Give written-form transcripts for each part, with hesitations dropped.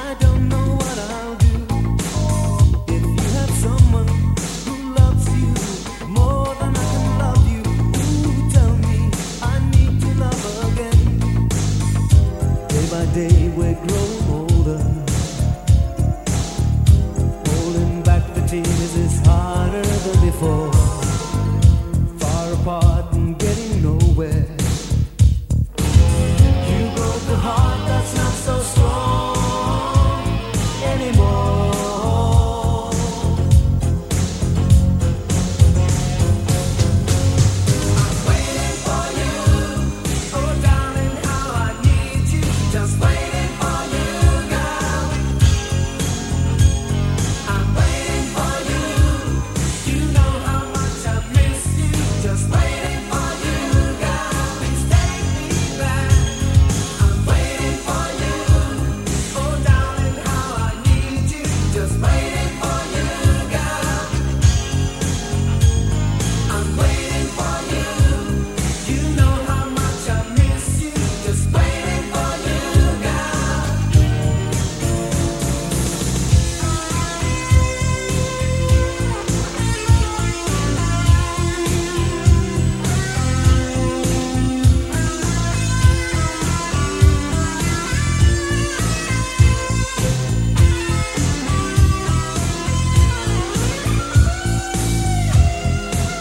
I don't know what I'll do if you have someone who loves you more than I can love you. Ooh, tell me I need to love again. Day by day we're growing older. Holding back the tears is harder than before. Far apart and getting nowhere. You broke the heart that's not so strong anymore. I'm waiting for you. Oh darling, how I need you. Just waiting for you, girl. I'm waiting for you. You know how much I miss you. Just waiting for you, girl. Please take me back. I'm waiting for you. Oh darling, how I need you. Just waiting for you, girl. I'm waiting for you. You know how much I miss you. Just waiting for you, girl.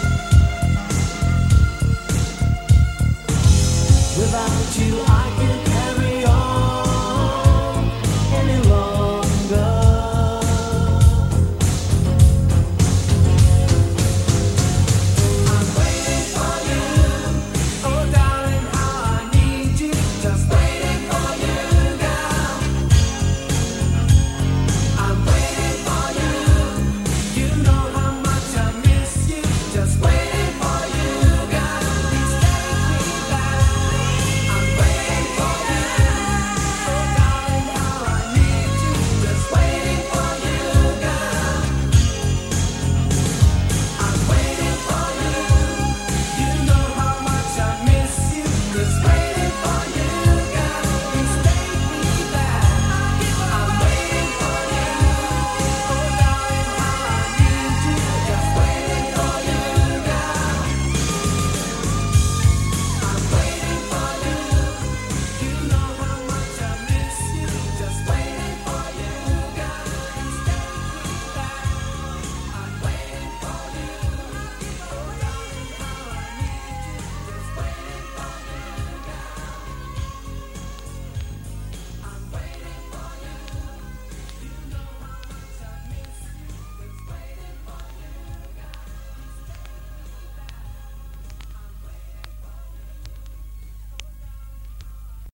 Without you, I can't